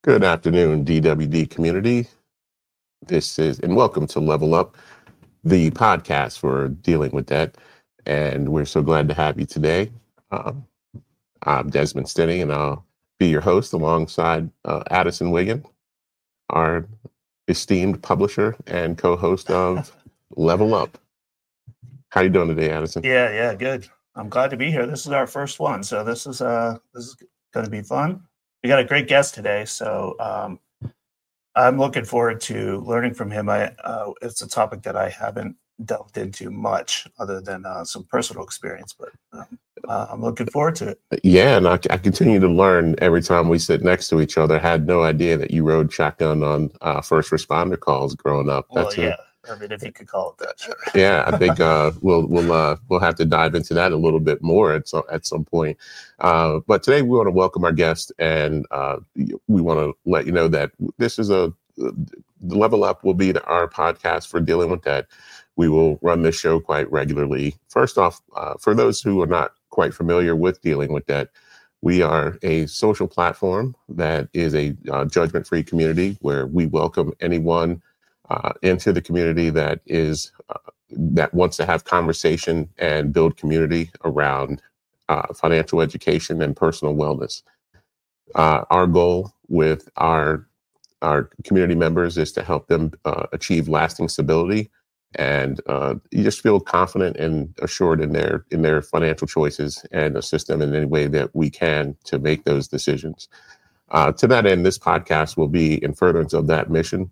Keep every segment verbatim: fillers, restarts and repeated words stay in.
Good afternoon, D W D community. This is, and welcome to Level Up, the podcast for dealing with debt. And we're so glad to have you today. Um, I'm Desmond Stinney, and I'll be your host alongside uh, Addison Wiggin, our esteemed publisher and co-host of Level Up. How you doing today, Addison? Yeah, yeah, good. I'm glad to be here. This is our first one, so this is uh this is going to be fun. We got a great guest today, so um, I'm looking forward to learning from him. I uh, it's a topic that I haven't delved into much, other than uh, some personal experience, but um, uh, I'm looking forward to it. Yeah, and I, I continue to learn every time we sit next to each other. I had no idea that you rode shotgun on uh, first responder calls growing up. Well, That's yeah. A, I mean, if you could call it that, sure. Yeah, I think uh, we'll we'll uh, we'll have to dive into that a little bit more at some at some point. Uh, but today we want to welcome our guest, and uh, we want to let you know that this is a the Level Up will be the, our podcast for dealing with that. We will run this show quite regularly. First off, uh, for those who are not quite familiar with dealing with debt, we are a social platform that is a uh, judgment-free community where we welcome anyone Uh, into the community that is uh, that wants to have conversation and build community around uh, financial education and personal wellness. Uh, our goal with our our community members is to help them uh, achieve lasting stability, and uh, you just feel confident and assured in their in their financial choices, and assist them in any way that we can to make those decisions. Uh, to that end, this podcast will be in furtherance of that mission.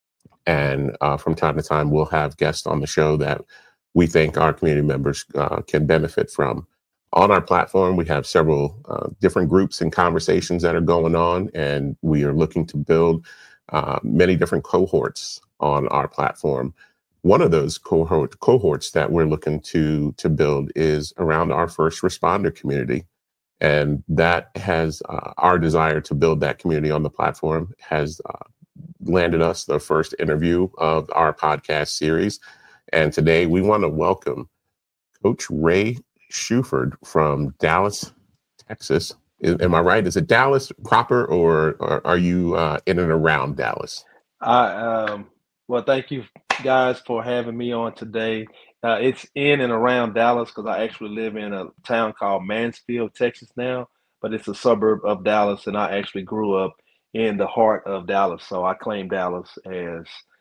And uh, from time to time, we'll have guests on the show that we think our community members uh, can benefit from. On our platform, we have several uh, different groups and conversations that are going on, and we are looking to build uh, many different cohorts on our platform. One of those cohort, cohorts that we're looking to, to build is around our first responder community. And that has uh, our desire to build that community on the platform has uh, landed us the first interview of our podcast series. And today we want to welcome Coach Ray Shuford from Dallas, Texas. Is, am I right? Is it Dallas proper, or, or are you uh, in and around Dallas? I, um, well, thank you guys for having me on today. Uh, it's in and around Dallas because I actually live in a town called Mansfield, Texas now, but it's a suburb of Dallas, and I actually grew up in the heart of Dallas. So I claim Dallas as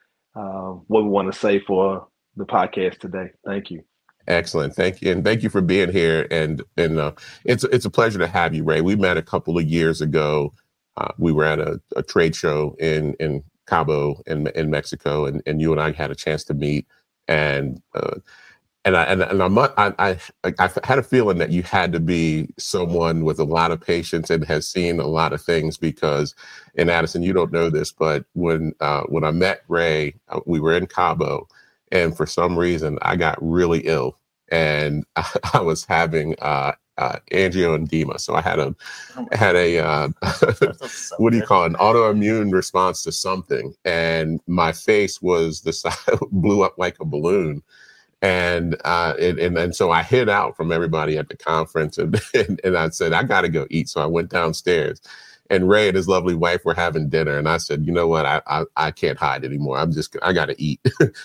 uh, what we want to say for the podcast today. Thank you. Excellent. Thank you. And thank you for being here. And and uh, it's, it's a pleasure to have you, Ray. We met a couple of years ago. Uh, we were at a, a trade show in, in Cabo in, in Mexico, and, and you and I had a chance to meet. And uh, And I and, and I'm, I I I had a feeling that you had to be someone with a lot of patience and has seen a lot of things, because, and Addison, you don't know this, but when uh, when I met Ray, uh, we were in Cabo, and for some reason I got really ill, and I, I was having uh, uh, angioedema. So I had a had a uh, what do you call it, an autoimmune response to something, and my face was the size, blew up like a balloon. And, uh, and, and, and so I hid out from everybody at the conference, and, and, and I said, I got to go eat. So I went downstairs, and Ray and his lovely wife were having dinner. And I said, you know what? I, I, I can't hide anymore. I'm just, I got to eat.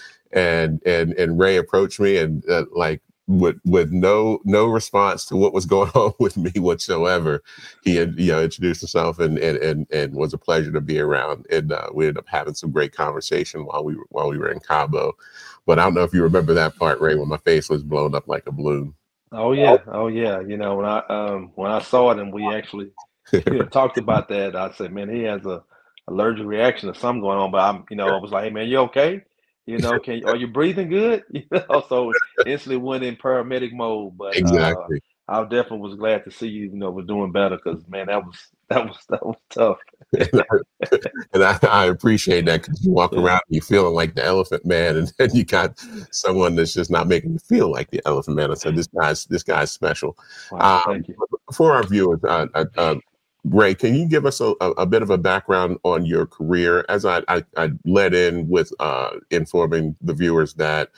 and, and, and Ray approached me, and uh, like with, with no, no response to what was going on with me whatsoever. He had, you know, introduced himself, and, and, and, and was a pleasure to be around. And uh, we ended up having some great conversation while we were, while we were in Cabo. But I don't know if you remember that part, Ray, when my face was blown up like a balloon. Oh yeah, oh yeah. You know, when I um when I saw it and we actually you know, talked about that, I said, man, he has a allergic reaction to something going on. But I'm, you know, I was like, hey man, you okay? You know, can are you breathing good? You know, so instantly went in paramedic mode. But Exactly. uh, I definitely was glad to see you, you know, was doing better, because man, that was that was that was tough. and I, and I, I appreciate that, because you walk Yeah. around and you feeling like the Elephant Man, and then you got someone that's just not making you feel like the Elephant Man. I said, this guy's this guy's special. Wow, Um, thank you. for our viewers, uh, uh, uh, Ray, can you give us a, a, a bit of a background on your career? As I, I, I led in with uh, informing the viewers that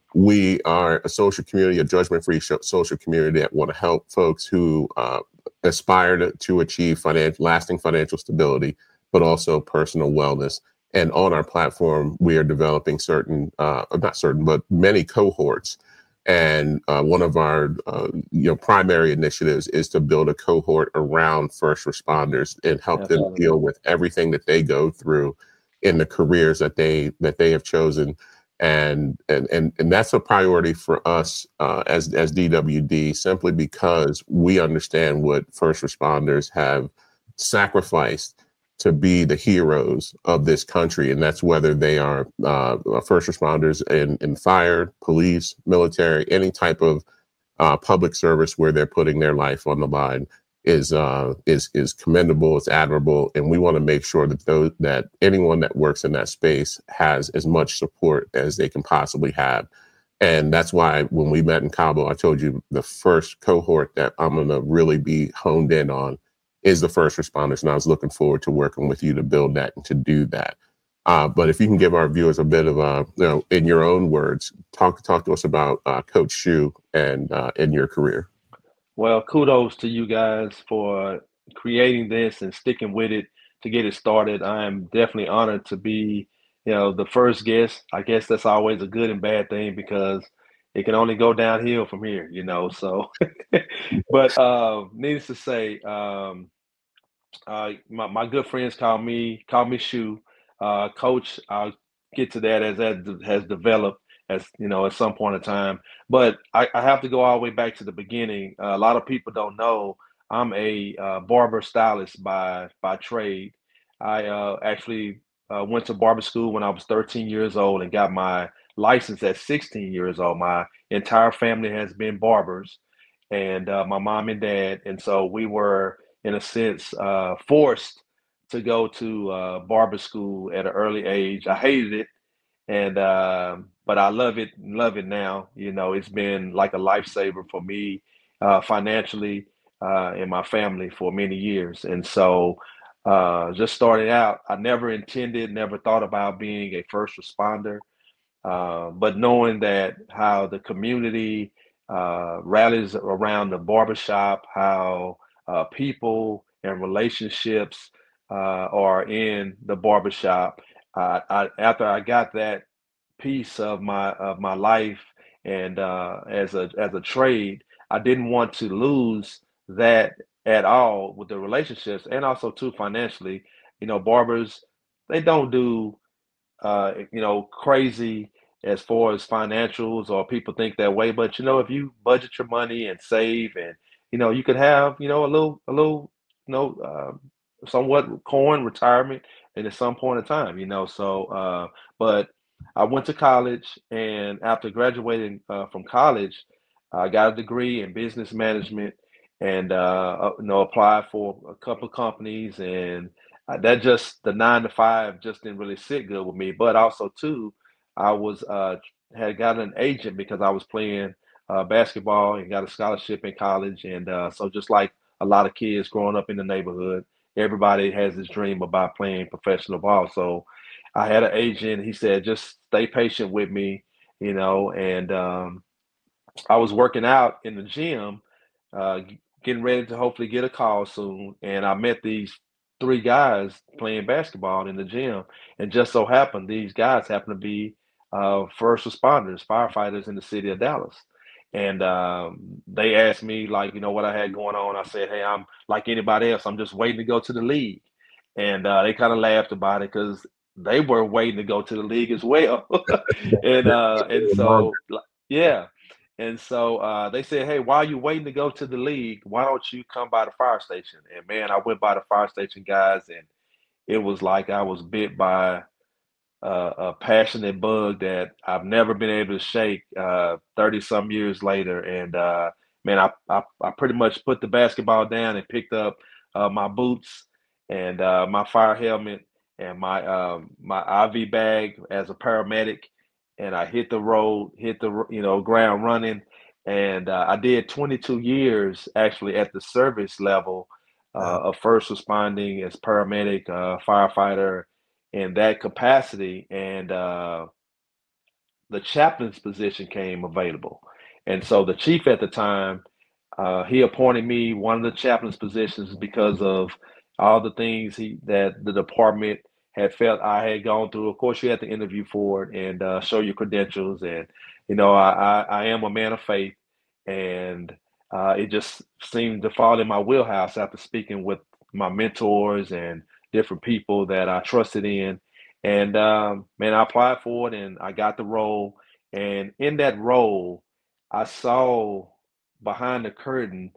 we are a social community, a judgment-free social community that want to help folks who uh, aspire to, to achieve financial, lasting financial stability, but also personal wellness. And on our platform, we are developing certain, uh, not certain, but many cohorts. And uh, one of our uh, you know primary initiatives is to build a cohort around first responders and help Absolutely. them deal with everything that they go through in the careers that they that they have chosen. And and and, and that's a priority for us uh, as as D W D, simply because we understand what first responders have sacrificed to be the heroes of this country. And that's whether they are uh, first responders in, in fire, police, military, any type of uh, public service where they're putting their life on the line is uh, is is commendable, it's admirable. And we want to make sure that those that anyone that works in that space has as much support as they can possibly have. And that's why when we met in Cabo, I told you the first cohort that I'm going to really be honed in on is the first responders. And I was looking forward to working with you to build that and to do that. Uh, but if you can give our viewers a bit of, uh, you know, in your own words, talk talk to us about uh, Coach Shu and uh, in your career. Well, kudos to you guys for creating this and sticking with it to get it started. I am definitely honored to be, you know, the first guest. I guess that's always a good and bad thing because it can only go downhill from here, you know. So, but uh, needless to say, um, uh, my, my good friends call me call me Shu. Uh, Coach, I'll get to that as that has developed as you know at some point in time. But I, I have to go all the way back to the beginning. Uh, a lot of people don't know I'm a uh, barber stylist by by trade. I uh, actually uh, went to barber school when I was thirteen years old and got my license at sixteen years old. My entire family has been barbers, and uh, my mom and dad, and so we were in a sense uh, forced to go to uh, barber school at an early age. I hated it, and um, but I love it, love it now. You know, it's been like a lifesaver for me uh, financially uh, and my family for many years. And so, uh, just starting out, I never intended, never thought about being a first responder. Uh, but knowing that how the community uh, rallies around the barbershop, how uh, people and relationships uh, are in the barbershop. Uh, I, after I got that piece of my of my life and uh, as a as a trade, I didn't want to lose that at all with the relationships and also too financially. You know, barbers they don't do uh, you know, crazy as far as financials or people think that way. But you know, if you budget your money and save, and you know, you could have you know a little, a little, you know, uh, somewhat coin retirement, and at some point in time, you know. So, uh, but I went to college, and after graduating uh, from college, I got a degree in business management, and uh, uh, you know, applied for a couple of companies and uh, that just the nine to five just didn't really sit good with me. But also too, I was uh had gotten an agent because I was playing uh, basketball and got a scholarship in college, and uh, so just like a lot of kids growing up in the neighborhood, everybody has this dream about playing professional ball. So I had an agent. He said, just stay patient with me, you know, and um, I was working out in the gym, uh, g- getting ready to hopefully get a call soon, and I met these three guys playing basketball in the gym, and just so happened these guys happen to be uh, first responders, firefighters in the city of Dallas. And um, they asked me, like, you know, what I had going on. I said, hey, I'm like anybody else. I'm just waiting to go to the league. And uh, they kind of laughed about it because they were waiting to go to the league as well. and uh, and so, like, yeah. And so uh, they said, "Hey, while you waiting to go to the league, why don't you come by the fire station?" And man, I went by the fire station, guys, and it was like I was bit by uh, a passionate bug that I've never been able to shake. Uh, Thirty some years later, and uh, man, I, I I pretty much put the basketball down and picked up uh, my boots and uh, my fire helmet and my um, my I V bag as a paramedic, and I hit the road, hit the you know ground running, and uh, I did twenty-two years actually at the service level uh, of first responding as paramedic, uh, firefighter in that capacity, and uh, the chaplain's position came available. And so the chief at the time, uh, he appointed me one of the chaplain's positions because of all the things he that the department had felt I had gone through. Of course, you had to interview for it and uh, show your credentials. And you know, I, I, I am a man of faith, and uh, it just seemed to fall in my wheelhouse after speaking with my mentors and different people that I trusted in. And um, man, I applied for it, and I got the role. And in that role, I saw behind the curtain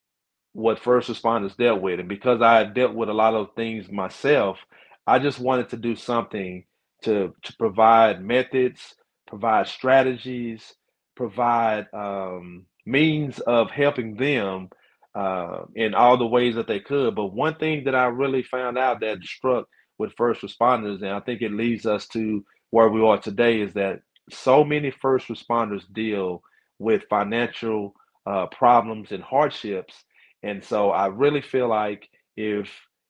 what first responders dealt with. And because I had dealt with a lot of things myself, I just wanted to do something to to provide methods, provide strategies, provide um, means of helping them uh, in all the ways that they could. But one thing that I really found out that struck with first responders, and I think it leads us to where we are today, is that so many first responders deal with financial uh, problems and hardships. And so I really feel like if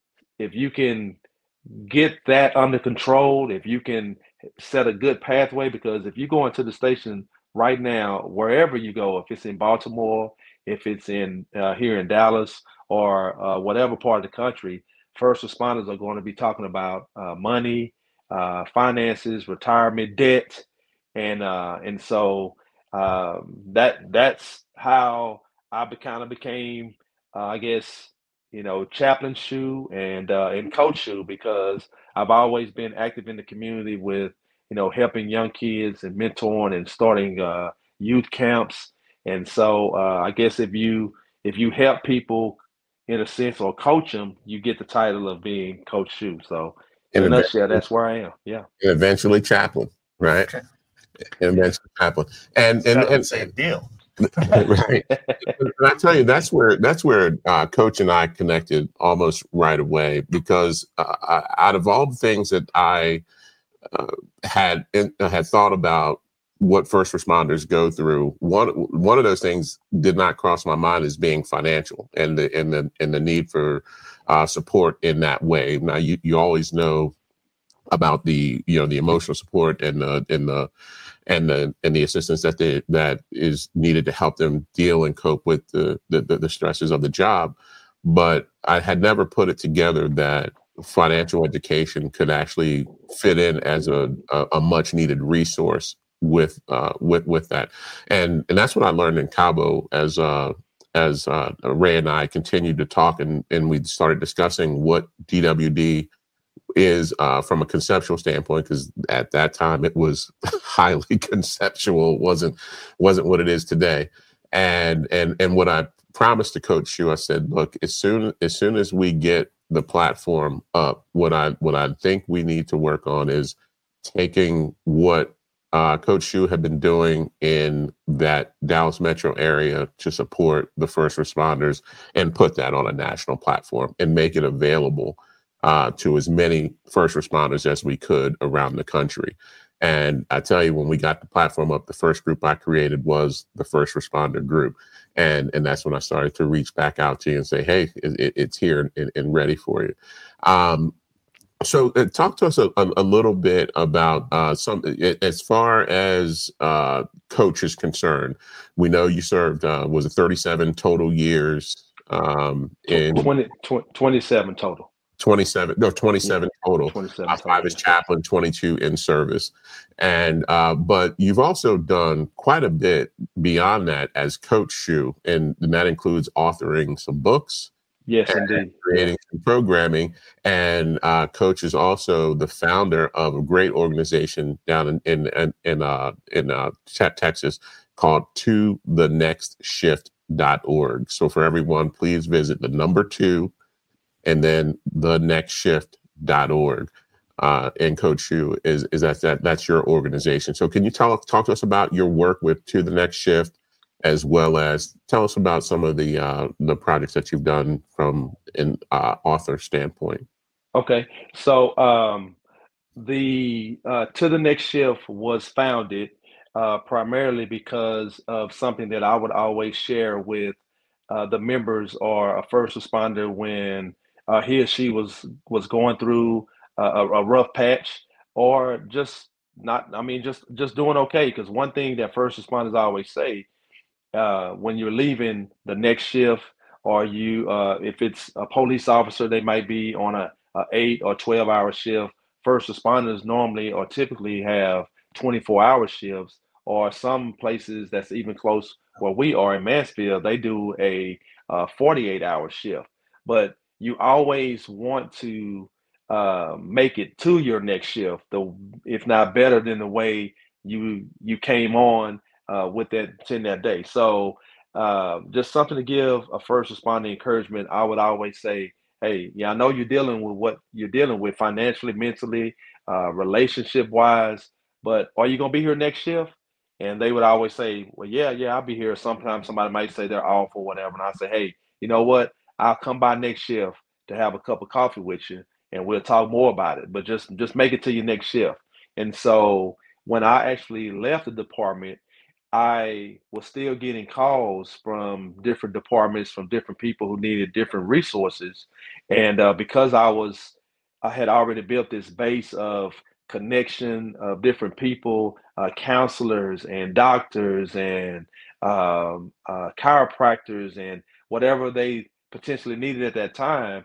if you can get that under control, if you can set a good pathway, because if you go into the station right now, wherever you go, if it's in Baltimore, if it's in uh, here in Dallas, or uh, whatever part of the country, first responders are going to be talking about uh, money, uh, finances, retirement, debt, and uh, and so um, that that's how I be, kind of became, uh, I guess, you know, chaplain shoe and uh, and coach shoe, because I've always been active in the community with, you know, helping young kids and mentoring and starting uh, youth camps. And so uh, I guess if you if you help people in a sense or coach them, you get the title of being coach shoe. So in And a nutshell, eventually, that's where I am. Yeah. and eventually chaplain, right? Okay. And eventually chaplain. And It's and kind of the and, same deal. right. And I tell you, that's where that's where uh, Coach and I connected almost right away, because uh, I, out of all the things that I uh, had in, uh, had thought about what first responders go through, one one of those things did not cross my mind as being financial, and the and the and the need for uh, support in that way. Now you you always know about the you know the emotional support and the and the and the and the assistance that they, that is needed to help them deal and cope with the, the the stresses of the job. But I had never put it together that financial education could actually fit in as a a, a much needed resource with uh with with that. And and that's what I learned in Cabo as uh as uh Ray and I continued to talk, and and we started discussing what D W D is uh, from a conceptual standpoint, because at that time it was highly conceptual, wasn't wasn't what it is today. And and and what I promised to Coach Shu, I said, look, as soon as soon as we get the platform up, what I what I think we need to work on is taking what uh, Coach Shu had been doing in that Dallas metro area to support the first responders, and put that on a national platform and make it available uh, to as many first responders as we could around the country. And I tell you, when we got the platform up, the first group I created was the first responder group. And and that's when I started to reach back out to you and say, hey, it, it's here and, and ready for you. Um, so uh, talk to us a, a, a little bit about uh, some, as far as uh, Coach is concerned. We know you served, uh, was it thirty-seven total years um, in twenty, twenty-seven total. twenty-seven, no, twenty-seven yeah, total. twenty-seven uh, total. Five as chaplain, twenty-two in service. And, uh, but you've also done quite a bit beyond that as Coach Shu, and, and that includes authoring some books. Yes, indeed. Creating some programming. And uh, Coach is also the founder of a great organization down in, in, in, in, uh, in uh, Texas called to the next shift dot org. So for everyone, please visit the number two and then the next shift dot org. Uh, and Coach Shu is is that, that that's your organization. So can you tell talk to us about your work with To the Next Shift, as well as tell us about some of the uh, the projects that you've done from an uh, author standpoint? Okay, so um, the uh, To the Next Shift was founded uh, primarily because of something that I would always share with uh, the members or a first responder when uh, he or she was was going through a, a rough patch, or just not. I mean, just just doing okay. Because one thing that first responders always say, uh, when you're leaving the next shift or you, uh, if it's a police officer, they might be on a, a eight or twelve hour shift. First responders normally or typically have twenty-four hour shifts, or some places that's even close where we are in Mansfield, they do a uh, forty-eight hour shift. But you always want to uh, make it to your next shift, the if not better than the way you you came on uh, with that in that day. So uh, just something to give a first responder encouragement. I would always say, hey, yeah, I know you're dealing with what you're dealing with financially, mentally, uh, relationship wise, but are you gonna be here next shift? And they would always say, well, yeah, yeah, I'll be here. Sometimes somebody might say they're off or whatever, and I say, hey, you know what? I'll come by next shift to have a cup of coffee with you, and we'll talk more about it. But just just make it to your next shift. And so when I actually left the department, I was still getting calls from different departments, from different people who needed different resources. And uh, because I was, I had already built this base of connection of different people, uh, counselors and doctors and um, uh, chiropractors and whatever they potentially needed at that time.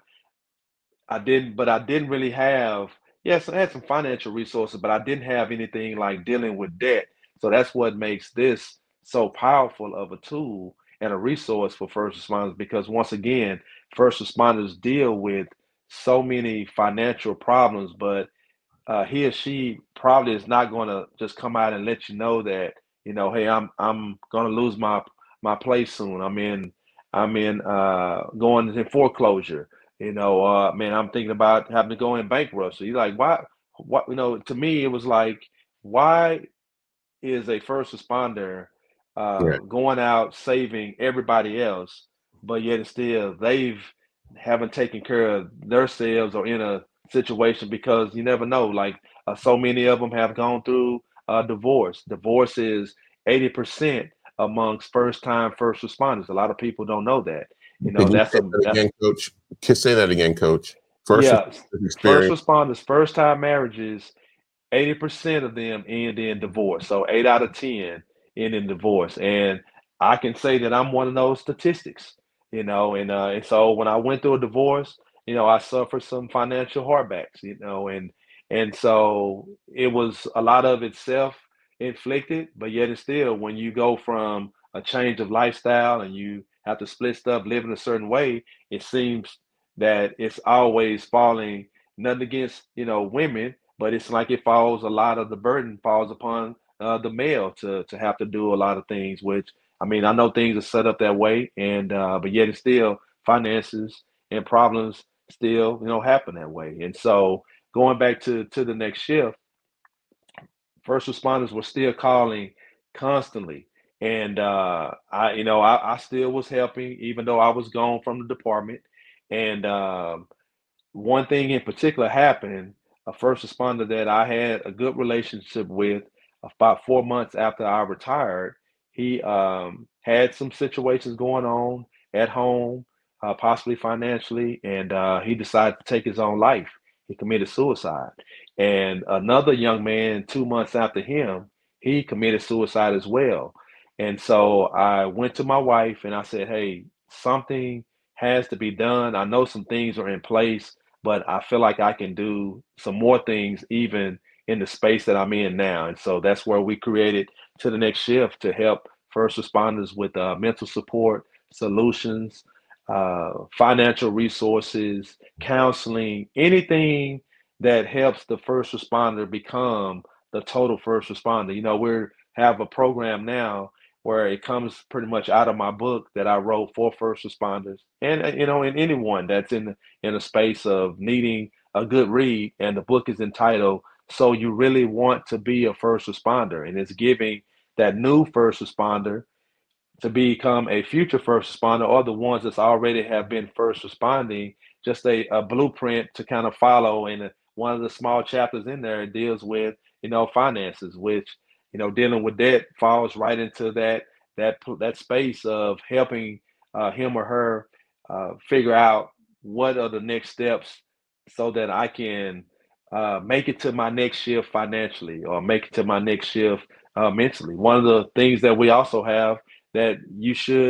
I didn't, but I didn't really have, yes, I had some financial resources, but I didn't have anything like dealing with debt. So that's what makes this so powerful of a tool and a resource for first responders because once again, first responders deal with so many financial problems, but uh, he or she probably is not going to just come out and let you know that you know, hey, I'm I'm going to lose my my place soon. I'm in I'm in uh, going in foreclosure. You know, uh, man, I'm thinking about having to go in bankruptcy. You're like, why? What? You know, to me, it was like, why is a first responder uh, Right. going out saving everybody else, but yet still they've haven't taken care of themselves or in a situation because you never know. Like uh, so many of them have gone through a divorce. Divorce is eighty percent amongst first time first responders. A lot of people don't know that. You know, Can you that's say a that that's again, Coach? Can say that again, Coach. First yeah. responders First experience. responders, first time marriages, eighty percent of them end in divorce. So eight out of ten end in divorce. And I can say that I'm one of those statistics, you know, and uh, and so when I went through a divorce, you know, I suffered some financial heartbacks, you know, and and so it was a lot of it self-inflicted, but yet it's still when you go from a change of lifestyle and you have to split stuff, live in a certain way, it seems that it's always falling, nothing against, you know, women, but it's like it falls a lot of the burden falls upon uh, the male to to have to do a lot of things. Which I mean, I know things are set up that way, and uh, but yet it's still finances and problems still you know happen that way. And so going back to to the next shift, first responders were still calling constantly, and uh, I you know I, I still was helping even though I was gone from the department, and um, one thing in particular happened, a first responder that I had a good relationship with about four months after I retired, he um, had some situations going on at home, uh, possibly financially, and uh, he decided to take his own life. He committed suicide. And another young man, two months after him, he committed suicide as well. And so I went to my wife and I said, hey, something has to be done. I know some things are in place, but I feel like I can do some more things even in the space that I'm in now. And so that's where we created To the Next Shift to help first responders with uh, mental support, solutions, uh, financial resources, counseling, anything that helps the first responder become the total first responder. You know, we have a program now where it comes pretty much out of my book that I wrote for first responders and, uh, you know, and anyone that's in in a space of needing a good read. And the book is entitled So You Really Want to Be a First Responder. And it's giving that new first responder to become a future first responder or the ones that's already have been first responding, just a, a blueprint to kind of follow. And uh, one of the small chapters in there deals with, you know, finances, which, you know, dealing with debt falls right into that that that space of helping uh, him or her uh, figure out what are the next steps so that I can uh, make it to my next shift financially or make it to my next shift uh, mentally. One of the things that we also have that you should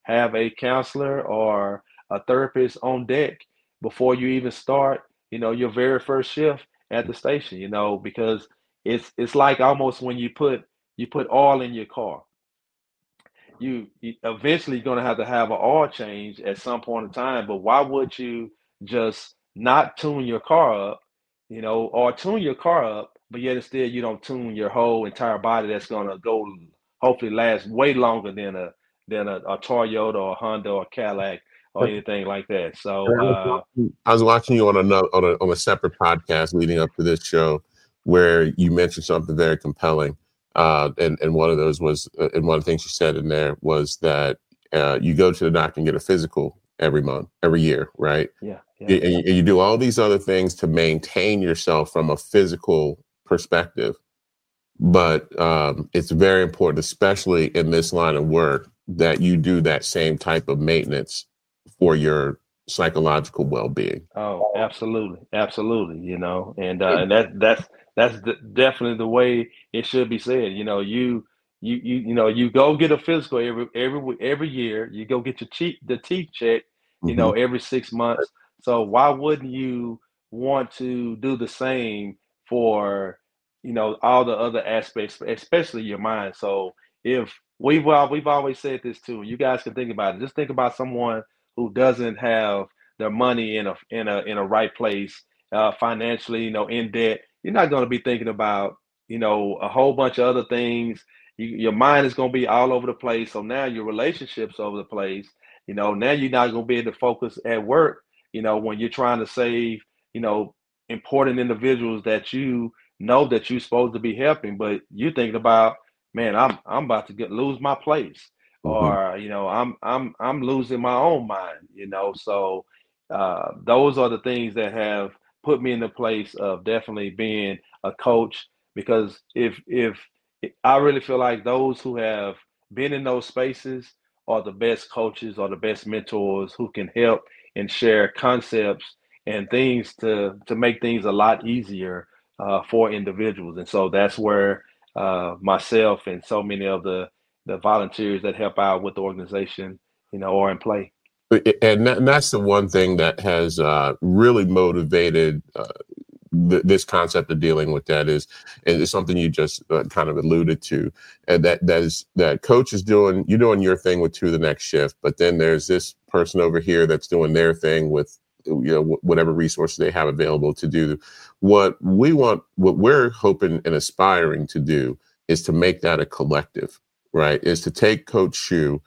have a counselor or a therapist on deck before you even start, you know, your very first shift at the station, you know, because it's it's like almost when you put you put oil in your car. You, you eventually going to have to have an oil change at some point in time, but why would you just not tune your car up, you know, or tune your car up, but yet instead you don't tune your whole entire body that's going to go hopefully last way longer than a than a, a Toyota or a Honda or a Cadillac or anything like that. So I was uh, watching, I was watching you on another on a, on a separate podcast leading up to this show, where you mentioned something very compelling, uh, and and one of those was, uh, and one of the things you said in there was that uh, you go to the doctor and get a physical every month, every year, right? yeah, yeah, And you, and you do all these other things to maintain yourself from a physical perspective, but um, it's very important, especially in this line of work, that you do that same type of maintenance for your psychological well-being. Oh, absolutely, absolutely. You know, and uh, and that that's that's the, definitely the way it should be said. You know, you you you you know you go get a physical every every w- every year. You go get your teeth the teeth checked. You Hmm. know, every six months. So why wouldn't you want to do the same for you know all the other aspects, especially your mind? So if we've al- we've always said this too, you guys can think about it. Just think about someone who doesn't have their money in a in a in a right place uh, financially, you know, in debt. You're not going to be thinking about you know a whole bunch of other things. You, your mind is going to be all over the place. So now your relationships over the place. You know, now you're not going to be able to focus at work. You know, when you're trying to save, you know, important individuals that you know that you're supposed to be helping, but you're thinking about, man, I'm I'm about to get lose my place, Hmm. or you know, I'm I'm I'm losing my own mind. You know, so uh, those are the things that have put me in the place of definitely being a coach. Because if if I really feel like those who have been in those spaces are the best coaches or the best mentors who can help and share concepts and things to to make things a lot easier uh, for individuals. And so that's where uh, myself and so many of the the volunteers that help out with the organization, you know, are in play. And, that, and that's the one thing that has uh, really motivated uh, th- this concept of dealing with that is, and it's something you just uh, kind of alluded to, and that that is that coach is doing you're doing your thing with to the next shift, but then there's this person over here that's doing their thing with you know wh- whatever resources they have available to do what we want. What we're hoping and aspiring to do is to make that a collective, right? Is to take Coach Shu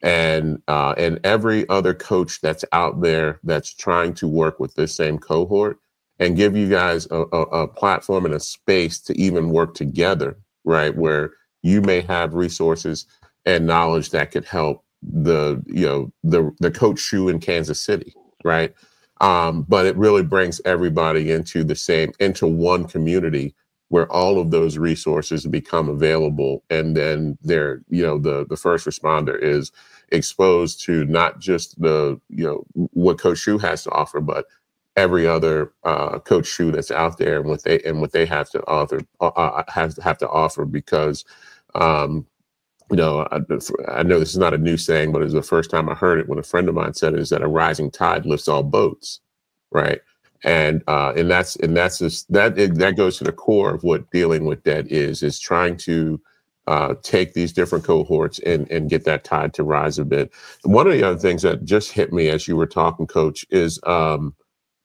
and uh, and every other coach that's out there that's trying to work with this same cohort and give you guys a, a, a platform and a space to even work together, right? Where you may have resources and knowledge that could help the, you know, the the Coach Shu in Kansas City, right? Um, but it really brings everybody into the same, into one community where all of those resources become available. And then they're, you know, the the first responder is exposed to not just the, you know, what Coach Shu has to offer, but every other uh, Coach Shu that's out there and what they and what they have to offer uh, uh, have have to offer because um, you know I, I know this is not a new saying, but it's the first time I heard it when a friend of mine said it, is that a rising tide lifts all boats, right? And uh, and that's and that's just, that that goes to the core of what dealing with debt is is trying to uh, take these different cohorts and and get that tide to rise a bit. One of the other things that just hit me as you were talking, Coach, is um,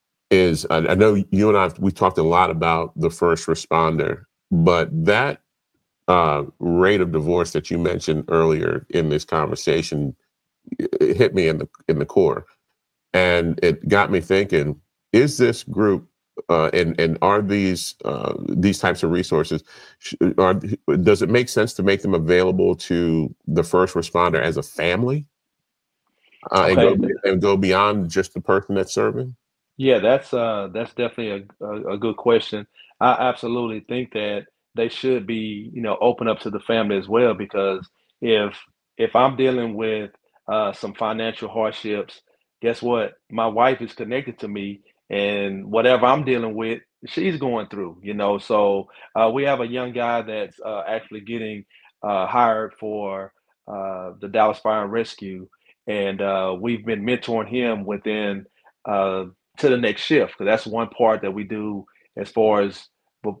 is I, I know you and I we talked a lot about the first responder, but that uh, rate of divorce that you mentioned earlier in this conversation, it hit me in the in the core, and it got me thinking: is this group uh, and and are these uh, these types of resources? Are, does it make sense to make them available to the first responder as a family uh, and go Okay. and go beyond just the person that's serving? Yeah, that's uh that's definitely a, a, a good question. I absolutely think that they should be, you know, open up to the family as well because if if I'm dealing with uh some financial hardships, guess what? My wife is connected to me and whatever I'm dealing with, she's going through, you know. So uh we have a young guy that's uh actually getting uh hired for uh the Dallas Fire and Rescue and uh, we've been mentoring him within uh, to the next shift, because that's one part that we do as far as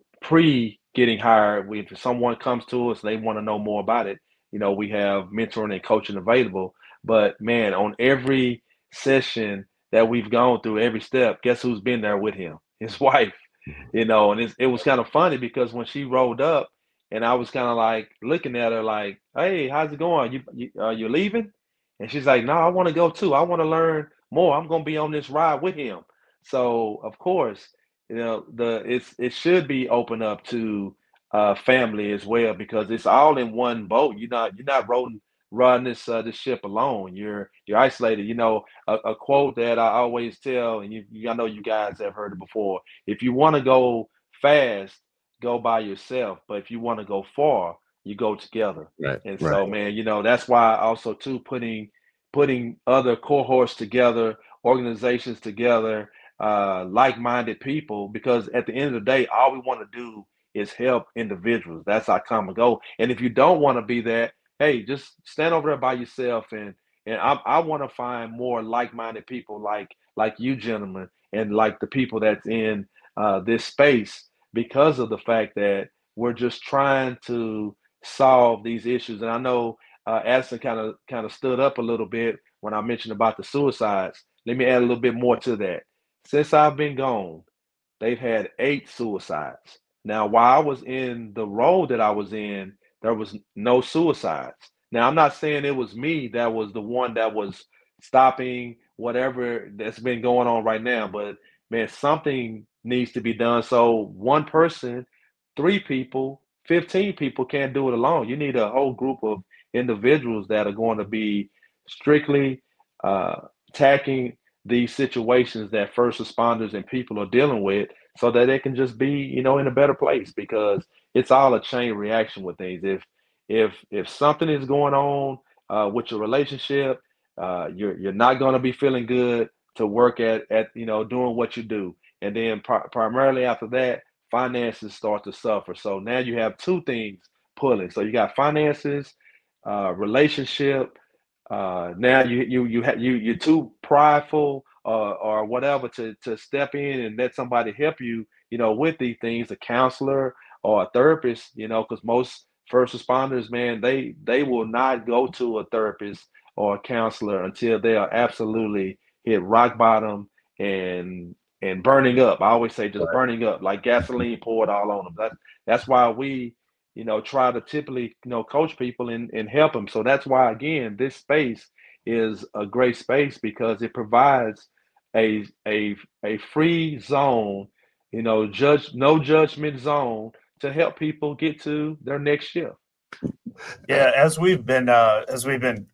pre getting hired. We, if someone comes to us, they want to know more about it. You know, we have mentoring and coaching available. But man, on every session that we've gone through, every step, guess who's been there with him? His wife. You know, and it's, it was kind of funny because when she rolled up, and I was kind of like looking at her like, "Hey, how's it going? You you uh, you leaving?" And she's like, "No, I want to go too. I want to learn more. I'm gonna be on this ride with him." So of course, you know, the it's it should be open up to uh, family as well, because it's all in one boat. You're not you're not rolling run this uh, this ship alone. You're you're isolated. You know, a, a quote that I always tell, and you, you I know you guys have heard it before. If you want to go fast, go by yourself. But if you want to go far, you go together. Right. And Right. so, man, you know, that's why also too putting putting other cohorts together, organizations together, uh, like-minded people, because at the end of the day, all we want to do is help individuals. That's our common goal. And if you don't want to be that, hey, just stand over there by yourself. And and I, I want to find more like-minded people like like you gentlemen, and like the people that's in uh, this space, because of the fact that we're just trying to solve these issues. And I know uh, Addison kind of kind of stood up a little bit when I mentioned about the suicides. Let me add a little bit more to that. Since I've been gone, they've had eight suicides. Now, while I was in the role that I was in, there was no suicides. Now, I'm not saying it was me that was the one that was stopping whatever that's been going on right now, but man, something needs to be done. So one person, three people, fifteen people can't do it alone. You need a whole group of individuals that are going to be strictly uh, attacking these situations that first responders and people are dealing with, so that they can just be, you know, in a better place, because it's all a chain reaction with things. If if if something is going on uh, with your relationship, uh, you're you're not going to be feeling good to work at at you know doing what you do, and then pri- primarily after that, finances start to suffer. So now you have two things pulling. So you got finances, uh, relationship. Uh, now you you you ha- you you're too prideful or or whatever to to step in and let somebody help you, you know, with these things, a counselor or a therapist, you know, because most first responders, man, they they will not go to a therapist or a counselor until they are absolutely hit rock bottom and and burning up. I always say just Right. burning up, like gasoline poured all on them. That's that's why we, you know, try to typically, you know, coach people and, and help them. So that's why, again, this space is a great space, because it provides a a a free zone, you know, judge no judgment zone, to help people get to their next shift. Yeah, as we've been uh, as we've been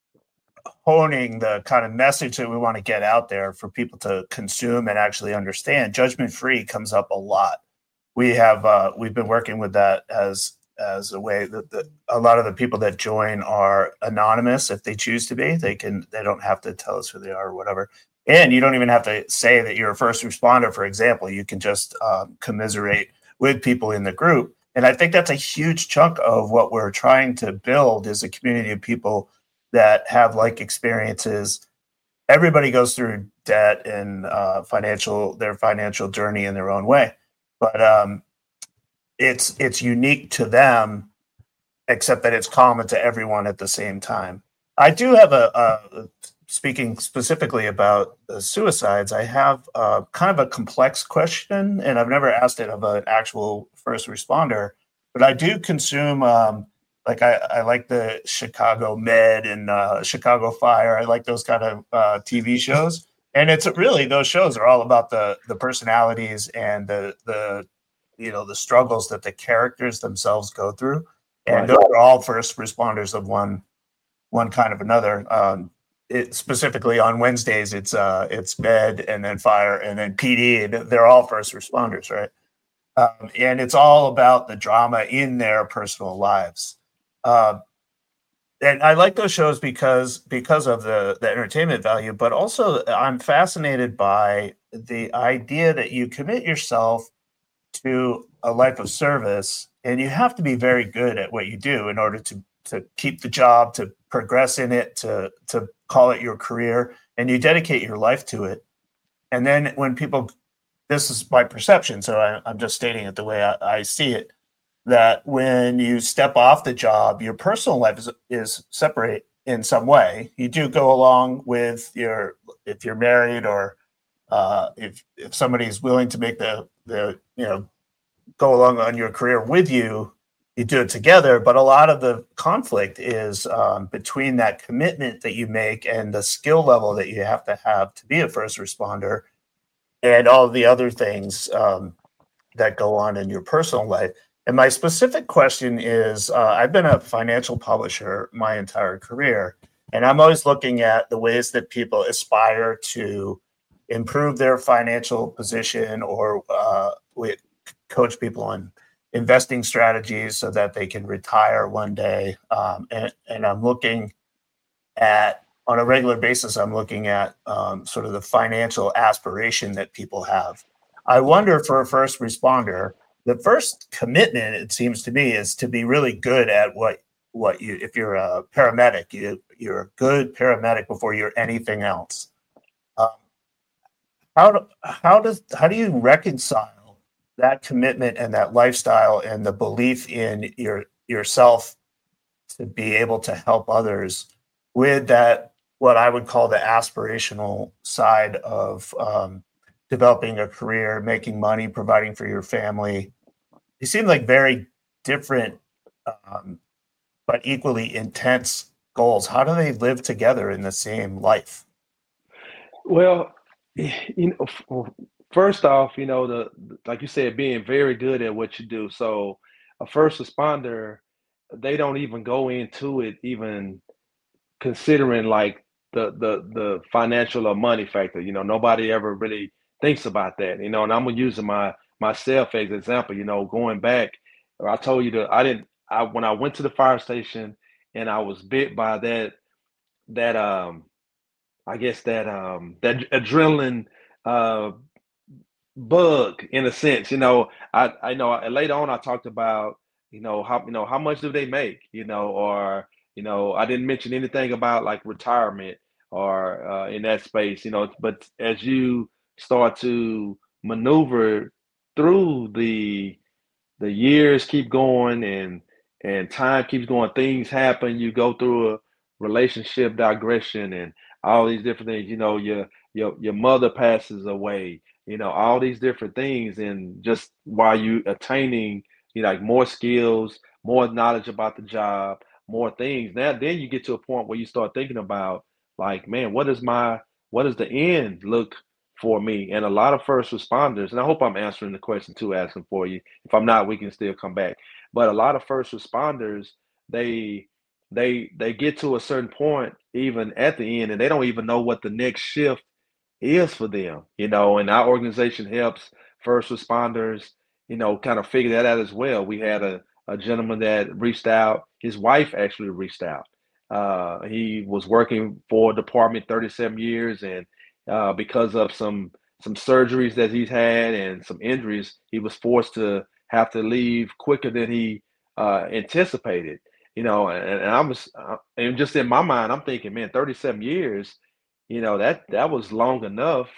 honing the kind of message that we want to get out there for people to consume and actually understand, judgment free comes up a lot. We have uh, we've been working with that as as a way that the, a lot of the people that join are anonymous if they choose to be. They can they don't have to tell us who they are or whatever. And you don't even have to say that you're a first responder, for example. You can just um, commiserate with people in the group. And I think that's a huge chunk of what we're trying to build, is a community of people that have like experiences. Everybody goes through debt and uh, financial their financial journey in their own way, but um, it's it's unique to them, except that it's common to everyone at the same time. I do have a, a speaking specifically about the suicides. I have uh, kind of a complex question, and I've never asked it of an actual first responder, but I do consume. Um, Like I, I like the Chicago Med and uh, Chicago Fire. I like those kind of uh, T V shows, and it's really, those shows are all about the the personalities and the the you know the struggles that the characters themselves go through, and Right. those are all first responders of one one kind of another. Um, it, specifically on Wednesdays, it's uh, it's Med and then Fire and then P D. And they're all first responders, right? Um, and it's all about the drama in their personal lives. Uh, and I like those shows because because of the the entertainment value, but also I'm fascinated by the idea that you commit yourself to a life of service, and you have to be very good at what you do in order to to keep the job, to progress in it, to to call it your career, and you dedicate your life to it. And then when people, this is my perception, so I, I'm just stating it the way I, I see it, that when you step off the job, your personal life is, is separate in some way. You do go along with your, if you're married, or uh, if if somebody's willing to make the the you know go along on your career with you, you do it together. But a lot of the conflict is um, between that commitment that you make and the skill level that you have to have to be a first responder, and all the other things um, that go on in your personal life. And my specific question is, uh, I've been a financial publisher my entire career, and I'm always looking at the ways that people aspire to improve their financial position, or uh, we coach people on investing strategies so that they can retire one day. Um, and, and I'm looking at, on a regular basis, I'm looking at um, sort of the financial aspiration that people have. I wonder, for a first responder, the first commitment, it seems to me, is to be really good at what what you. If you're a paramedic, you you're a good paramedic before you're anything else. Um, how do how does how do you reconcile that commitment and that lifestyle and the belief in your yourself to be able to help others with that, what I would call the aspirational side of um, developing a career, making money, providing for your family? They seem like very different, um, but equally intense goals. How do they live together in the same life? Well, you know, first off, you know, the like you said, being very good at what you do. So a first responder, they don't even go into it even considering like the the the financial or money factor. You know, nobody ever really thinks about that. You know, and I'm using my myself as an example. You know, going back, I told you that I didn't. I when I went to the fire station and I was bit by that that um I guess that um that adrenaline uh bug in a sense. You know, I I know I, later on I talked about you know how you know how much do they make, you know, or you know I didn't mention anything about like retirement or uh, in that space, you know. But as you start to maneuver through the the years keep going and and time keeps going, things happen, you go through a relationship digression and all these different things, you know, your your your mother passes away, you know, all these different things, and just while you attaining, you know, like more skills, more knowledge about the job, more things, now then you get to a point where you start thinking about like, man, what is my what does the end look for me? And a lot of first responders, and I hope I'm answering the question too, asking for you. If I'm not, we can still come back. But a lot of first responders, they they they get to a certain point even at the end, and they don't even know what the next shift is for them, you know. And our organization helps first responders, you know, kind of figure that out as well. We had a, a gentleman that reached out, his wife actually reached out. Uh, he was working for a department thirty-seven years, and uh, because of some some surgeries that he's had and some injuries, he was forced to have to leave quicker than he uh, anticipated. You know, and, and I was, uh, and just in my mind, I'm thinking, man, thirty-seven years, you know, that that was long enough,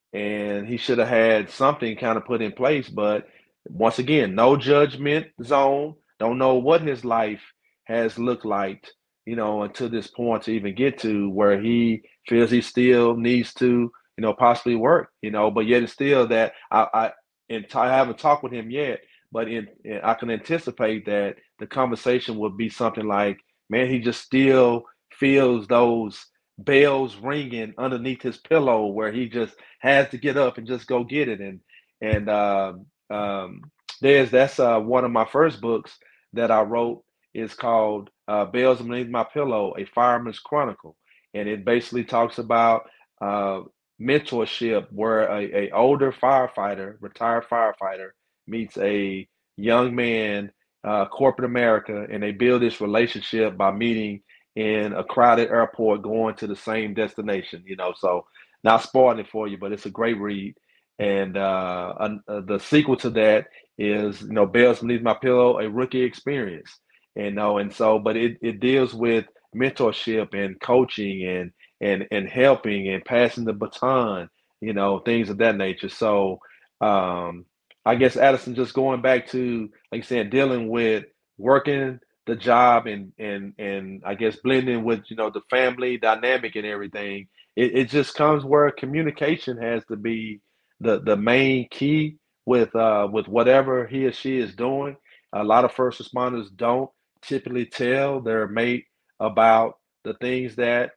and he should have had something kind of put in place. But once again, no judgment zone. Don't know what his life has looked like, you know, until this point to even get to where he feels he still needs to, you know, possibly work, you know, but yet it's still that I, I, and I haven't talked with him yet, but in, in, I can anticipate that the conversation would be something like, man, he just still feels those bells ringing underneath his pillow where he just has to get up and just go get it. And, and, um, um, there's, that's, uh, one of my first books that I wrote is called, uh, Bells Underneath My Pillow, A Fireman's Chronicle. And it basically talks about, uh, mentorship where a, a older firefighter, retired firefighter meets a young man, uh, corporate America, and they build this relationship by meeting in a crowded airport going to the same destination, you know. So not spoiling it for you, but it's a great read. And uh, uh, the sequel to that is, you know, Bells Beneath My Pillow, A Rookie Experience. And, you know, and so, but it, it deals with mentorship and coaching and and and helping and passing the baton, you know, things of that nature. So um, I guess Addison, just going back to like you said, dealing with working the job and and and I guess blending with you know the family dynamic and everything. It, it just comes where communication has to be the the main key with uh with whatever he or she is doing. A lot of first responders don't typically tell their mate about the things that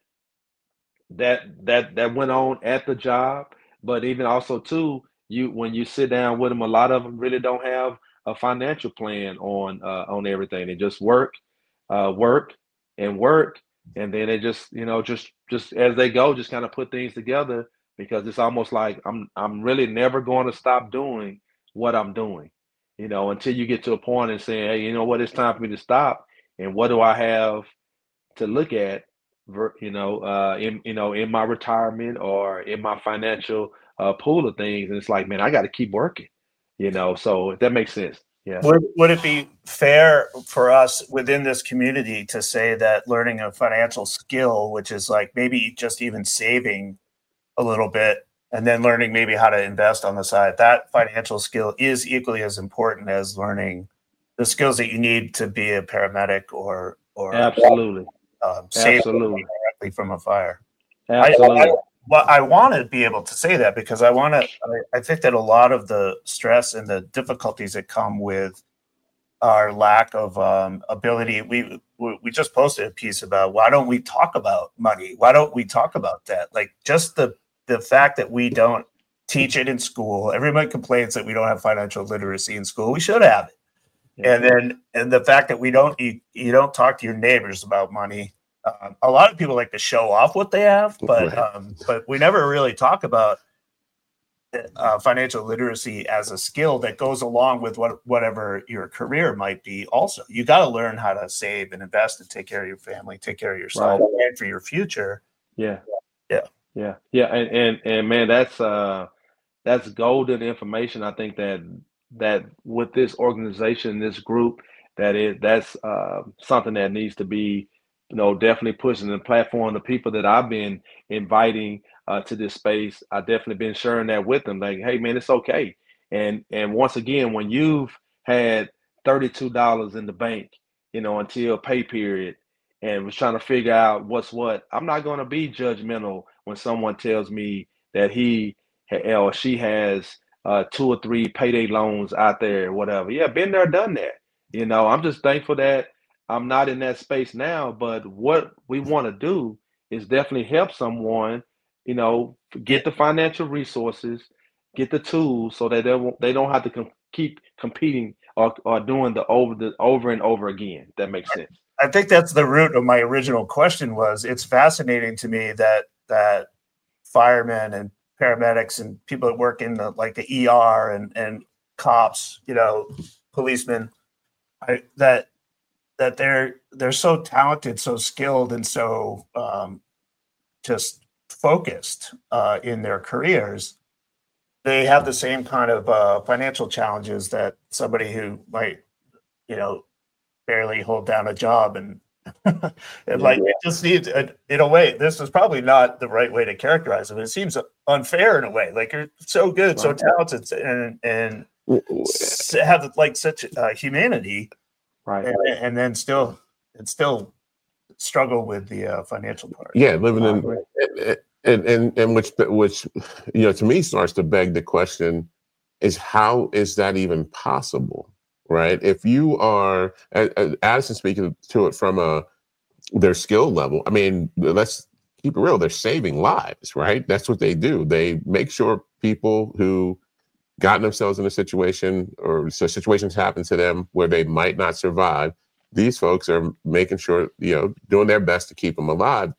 that that that went on at the job. But even also too, you when you sit down with them, a lot of them really don't have a financial plan on uh, on everything. They just work, uh, work, and work, and then they just you know just just as they go, just kind of put things together because it's almost like I'm I'm really never going to stop doing what I'm doing, you know, until you get to a point and saying, hey, you know what, it's time for me to stop. And what do I have to look at, you know, uh, in you know, in my retirement or in my financial uh, pool of things. And it's like, man, I got to keep working, you know. So if that makes sense, yeah. Would would it be fair for us within this community to say that learning a financial skill, which is like maybe just even saving a little bit and then learning maybe how to invest on the side, that financial skill is equally as important as learning the skills that you need to be a paramedic or or absolutely. Um, save Absolutely. directly from a fire. Absolutely. I, I, well, I want to be able to say that because I want to. I, I think that a lot of the stress and the difficulties that come with our lack of um, ability. We we just posted a piece about why don't we talk about money? Why don't we talk about that? Like just the the fact that we don't teach it in school. Everybody complains that we don't have financial literacy in school. We should have it. And then, and the fact that we don't, you, you don't talk to your neighbors about money. Um, a lot of people like to show off what they have, but Right. um, but we never really talk about uh, financial literacy as a skill that goes along with what whatever your career might be. Also, you got to learn how to save and invest and take care of your family, take care of yourself, Right. and for your future. Yeah. Yeah. Yeah. Yeah. And and and man, that's uh that's golden information. I think that that with this organization, this group, that is that's uh, something that needs to be, you know, definitely pushing the platform. The people that I've been inviting uh, to this space, I've definitely been sharing that with them. Like, hey, man, it's okay. And and once again, when you've had thirty-two dollars in the bank, you know, until pay period, and was trying to figure out what's what, I'm not going to be judgmental when someone tells me that he or she has uh, two or three payday loans out there or whatever. Yeah, been there, done that. You know, I'm just thankful that I'm not in that space now. But what we want to do is definitely help someone, you know, get the financial resources, get the tools so that they won't, they don't have to com- keep competing or, or doing the over the over and over again. If that makes sense. I think that's the root of my original question. Was it's fascinating to me that that firemen and paramedics and people that work in the like the E R and and cops, you know, policemen, I, that that they're they're so talented, so skilled, and so um, just focused uh, in their careers. They have the same kind of uh, financial challenges that somebody who might, you know, barely hold down a job and. and yeah. Like it just needs, in a way, this is probably not the right way to characterize it. It seems unfair in a way. Like you're so good, right. So talented, and and have like such uh, humanity, right? And, and then still and still struggle with the uh, financial part. Yeah, living in and, and and and which which you know to me starts to beg the question: is how is that even possible? Right. If you are, uh, Addison speaking to it from a their skill level, I mean, let's keep it real. They're saving lives, right? That's what they do. They make sure people who got themselves in a situation or so situations happen to them where they might not survive. These folks are making sure, you know, doing their best to keep them alive.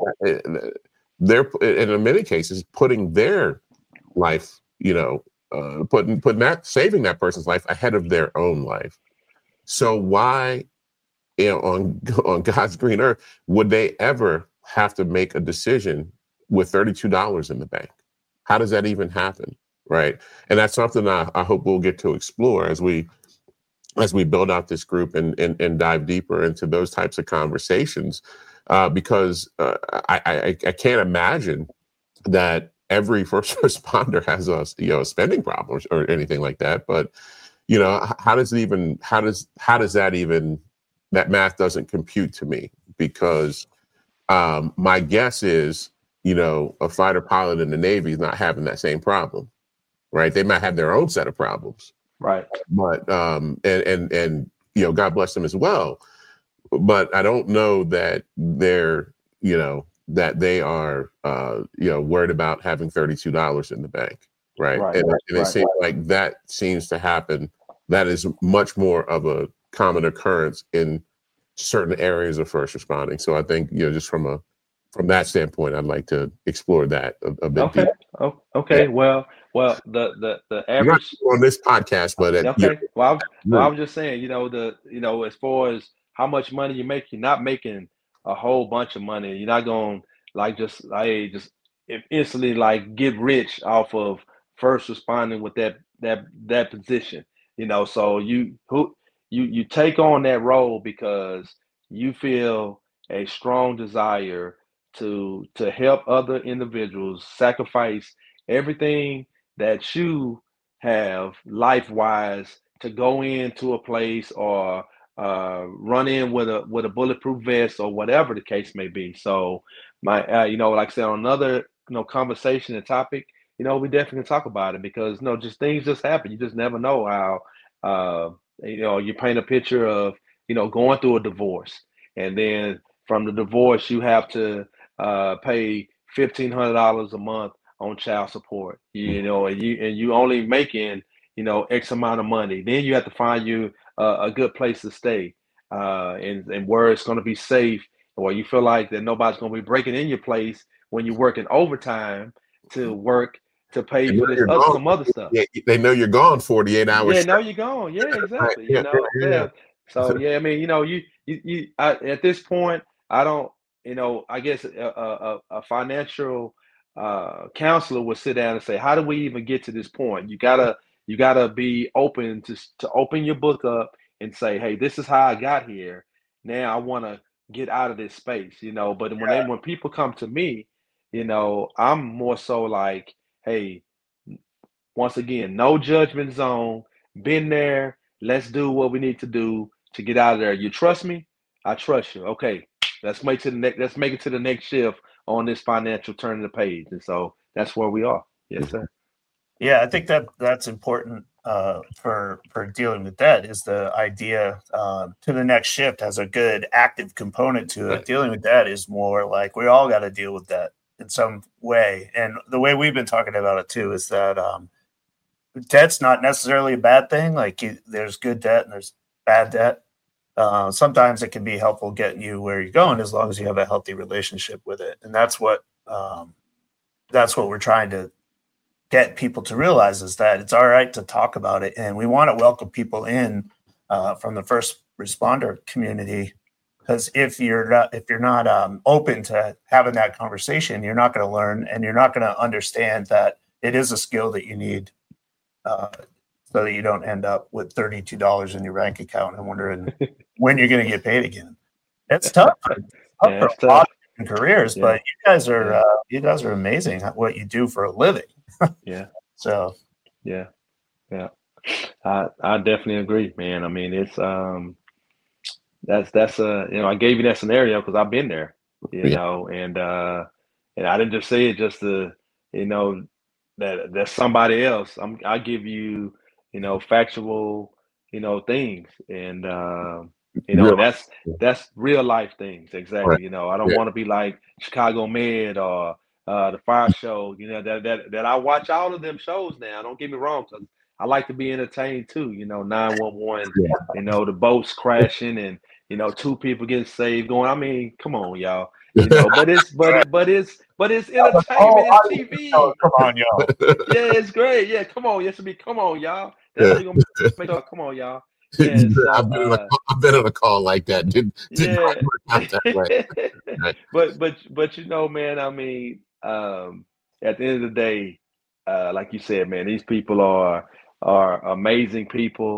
They're, in many cases, putting their life, you know, Uh, putting putting that saving that person's life ahead of their own life. So why, you know, on on God's green earth would they ever have to make a decision with thirty-two dollars in the bank? How does that even happen, right? And that's something I, I hope we'll get to explore as we as we build out this group and and, and dive deeper into those types of conversations, uh, because uh, I, I I can't imagine that every first responder has a you know a spending problem or anything like that. But you know, how does it even how does how does that even that math doesn't compute to me? Because um, my guess is, you know, a fighter pilot in the Navy is not having that same problem, right? They might have their own set of problems, right? But um, and and and you know, God bless them as well. But I don't know that they're you know that they are uh, you know worried about having thirty-two dollars in the bank, right? Right, And, right, and it right. seems like that seems to happen. That is much more of a common occurrence in certain areas of first responding. So I think, you know, just from a from that standpoint, I'd like to explore that a, a bit Okay. deeper. Oh, okay. Yeah. Well, well, the the the You're not average. on this podcast, but at, you Okay. Well, I was, well, I know, was just saying, you know, the you know, as far as how much money you make, you're not making a whole bunch of money. You're not going like just like just if instantly like get rich off of first responding with that that that position. You know, so you who you you take on that role because you feel a strong desire to to help other individuals sacrifice everything that you have life wise to go into a place or uh, run in with a with a bulletproof vest or whatever the case may be. So my uh, you know like I said on another you know conversation and topic, you know we definitely can talk about it because you know just things just happen. You just never know how uh, you know you paint a picture of you know going through a divorce and then from the divorce you have to uh, pay fifteen hundred dollars a month on child support, you know, and you and you only making, you know, X amount of money. Then you have to find you uh, a good place to stay, uh, and and where it's going to be safe, or you feel like that nobody's going to be breaking in your place when you're working overtime to work to pay they know for this you're other gone. some other stuff. Yeah, they know you're gone forty-eight hours Yeah, now straight. you're gone. Yeah, Right. exactly. You Yeah, know, yeah, yeah. yeah. So yeah, I mean, you know, you you, you I, at this point, I don't, you know, I guess a, a, a financial uh, counselor would sit down and say, how do we even get to this point? You gotta you gotta be open to to open your book up and say, hey, this is how I got here. Now I want to get out of this space, you know. But when they when people come to me, you know, I'm more so like, hey, once again, no judgment zone. Been there. Let's do what we need to do to get out of there. You trust me? I trust you. Okay, let's make to the next. Let's make it to the next shift on this financial turn of the page. And so that's where we are. Yes, sir. Yeah, I think that that's important uh, for for dealing with debt. Is the idea uh, to the next shift has a good active component to it. Dealing with debt is more like we all got to deal with debt in some way, and the way we've been talking about it too is that um, debt's not necessarily a bad thing. Like you, there's good debt and there's bad debt. Uh, sometimes it can be helpful getting you where you're going as long as you have a healthy relationship with it, and that's what um, that's what we're trying to get people to realize is that it's all right to talk about it, and we want to welcome people in uh, from the first responder community. Because if you're not if you're not um, open to having that conversation, you're not going to learn, and you're not going to understand that it is a skill that you need. Uh, so that you don't end up with thirty-two dollars in your bank account and wondering when you're going to get paid again. It's tough. It's tough Yeah, for it's a lot tough. of careers, Yeah. but you guys are Yeah. uh, you guys are amazing at what you do for a living. Yeah. So Yeah. Yeah. I I definitely agree, man. I mean, it's um that's that's a you know I gave you that scenario because I've been there, you Yeah. know, and uh and I didn't just say it just to you know that that's somebody else. I'm I give you you know factual you know things and uh, you know Real. and that's that's real life things Right. exactly. You know I don't Yeah. want to be like Chicago Med or uh, the Fire Show. You know that that that I watch all of them shows now. Don't get me wrong, 'cause I like to be entertained too. You know nine one one. Yeah. You know the boats crashing and you know two people getting saved. Going. I mean, come on, y'all. You know, but it's but it but it's but it's entertainment. It's T V. come on, y'all. Yeah, it's great. Yeah, come on. Yes, be come on, y'all. That's what we're gonna make up. Come on, y'all. Yeah, I've so been in a uh, I've been on a call like that. Didn't didn't yeah. quite work out that way. Right. but but but you know, man, I mean, um, at the end of the day, uh, like you said, man, these people are are amazing people.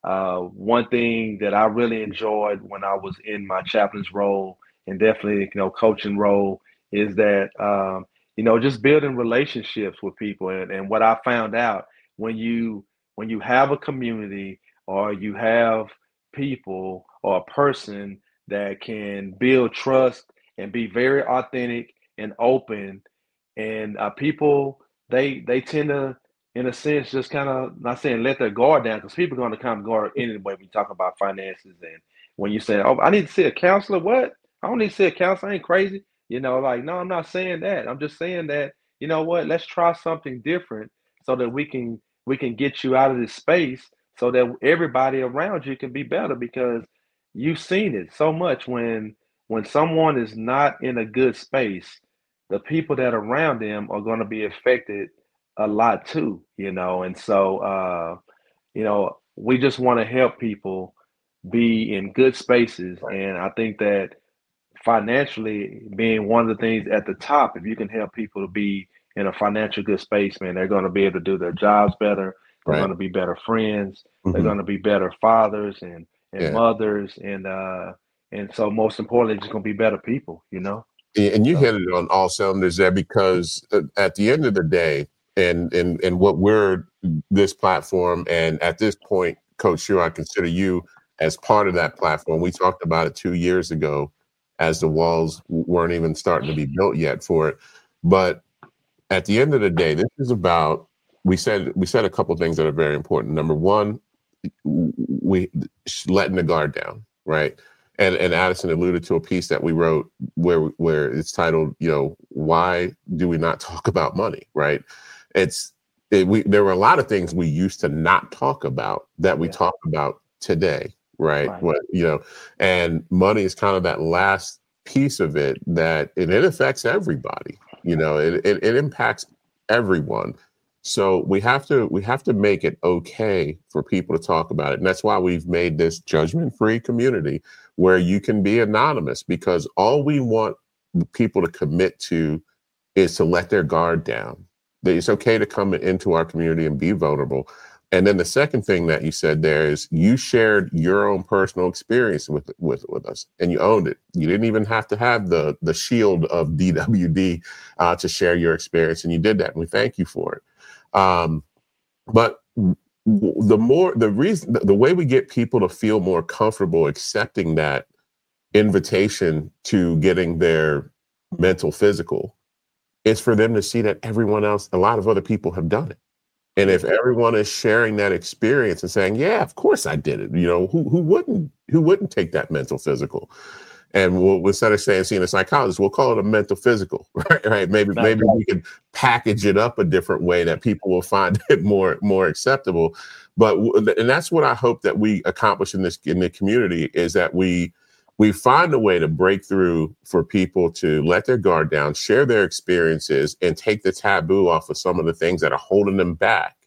uh, one thing that I really enjoyed when I was in my chaplain's role and definitely, you know, coaching role is that, um, you know, just building relationships with people. And, and what I found out when you when you have a community or you have people or a person that can build trust and be very authentic and open, and uh, people they they tend to, in a sense, just kind of, not saying let their guard down, because people are going to come guard anyway. We talk about finances, and when you say, "Oh, I need to see a counselor," what? I don't need to see a counselor. I ain't crazy, you know. Like, no, I'm not saying that. I'm just saying that, you know what? Let's try something different so that we can we can get you out of this space, so that everybody around you can be better. Because you've seen it so much when when someone is not in a good space, the people that are around them are going to be affected a lot too, you know. And so, uh, you know, we just want to help people be in good spaces. And I think that financially being one of the things at the top, if you can help people to be in a financial good space, man, they're going to be able to do their jobs better. They're Right. going to be better friends. They're Mhm. going to be better fathers and, and Yeah. mothers. And, uh, and so most importantly, just going to be better people, you know? Yeah, and you So, hit it on all cylinders there, because uh, at the end of the day, and and and what we're this platform, and at this point, Coach Shu, I consider you as part of that platform. We talked about it two years ago, as the walls weren't even starting to be built yet for it. But at the end of the day, this is about, we said we said a couple of things that are very important. Number one, we letting the guard down, right? And and Addison alluded to a piece that we wrote where where it's titled, you know, why do we not talk about money, right? It's it, we there were a lot of things we used to not talk about that we yeah. talk about today, right? Right. What, you know, and money is kind of that last piece of it that and it affects everybody. You know, it, it it impacts everyone. So we have to we have to make it okay for people to talk about it. And that's why we've made this judgment-free community where you can be anonymous, because all we want people to commit to is to let their guard down. That it's okay to come into our community and be vulnerable. And then the second thing that you said there is you shared your own personal experience with with with us, and you owned it. You didn't even have to have the the shield of D W D uh, to share your experience, and you did that, and we thank you for it. Um, but the more, the reason, the way we get people to feel more comfortable accepting that invitation to getting their mental physical is for them to see that everyone else, a lot of other people have done it. And if everyone is sharing that experience and saying, yeah, of course I did it, you know, who who wouldn't, who wouldn't take that mental physical? And we'll, instead of saying, seeing a psychologist, we'll call it a mental physical, right? right? Maybe That's maybe right. we can package it up a different way that people will find it more more acceptable. But and that's what I hope that we accomplish in this in the community, is that we we find a way to break through for people to let their guard down, share their experiences, and take the taboo off of some of the things that are holding them back